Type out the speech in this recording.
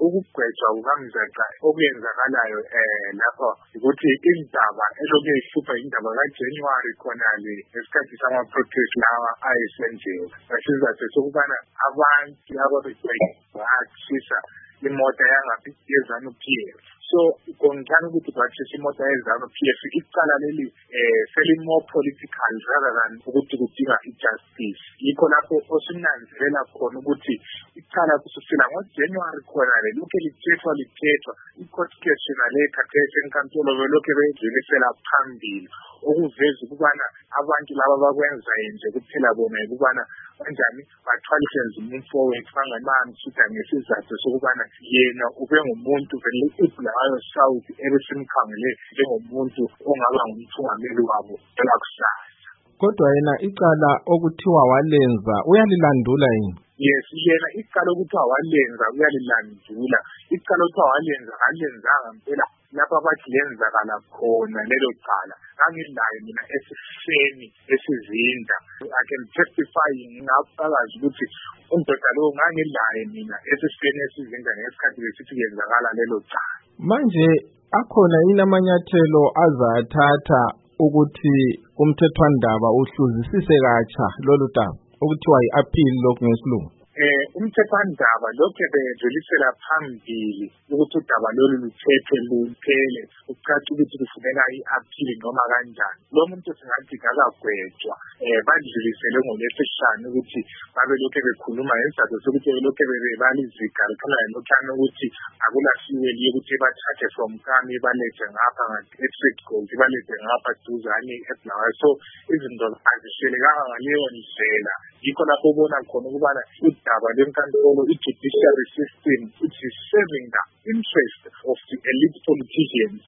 ukugwetshwa kukaMdletshe okuyenzakalayo lapho ukuthi indaba elokhu ihlupha indaba kaJanuary khona le ngesikhathi sama-protest lawa ayesenziwa isizathu sokubana abantu laba batshisa imoto yeZANU-PF. So ngicela ukuthi batshisa imoto yeZANU-PF icala leli seli-more political rather than ukuthi kudinga i-justice. Yikho lapho osinanzelela khona ukuthi icala kusukela ngoJanuary khona le lokhu lithethwa i-court case nale khathesi enkantolo belokhu bedlulisela phambili okuveza ukubana abantu laba bakwenzayo nje kuphela bona ukubana kanjani bathwalise nzima umfowethu bangamamsutha ngesizathu sokubana yena ube ngumuntu vele ibulawayo South ebesimkhangele njengomuntu ongaba ngumthungameli wabo elakusasa. Kodwa yena icala okuthiwa walenza uyalilandula yini? Yes, yena icala okuthiwa walenza uyalilandula. Icala okuthiwa walenza alenzanga impela lapha bathi lenzakala khona lelo cala. Ngangilayo mina esifeni esizinda. I can testify ngingafakaza ukuthi undoda lo ngangilayo mina esifeni esizinda ngesikhathi besithi yenzakala lelo cala. Manje akhona yini amanyathelo azathatha ukuthi umthethwandaba uhluzisise katsha lolu daba okuthiwa yi-appeal lokhu ngesilungu? Umthethwandaba lokhu bedlulisela phambili ukuthi udaba lolu luthethwe luphele ukucaca ukuthi kufuneka i-appeal noma kanjani. Lo muntu singathi akagwetshwa badlulisele ngolwesihlanu ukuthi babe lokhu bekhuluma ngesizathu sokuthi lokhu bebaliziga likhona lokhana ukuthi akulasiwe liye ukuthi bathathe from kami balethe ngapha nge-exit gold balethe ngapha duzane eBulawayo. So izinto azihlelekanga ngaleyo ndlela. Yikho lapho ubona khona ukubana udaba lwenkantolo i-judiciary system it is serving the interest of the elite politicians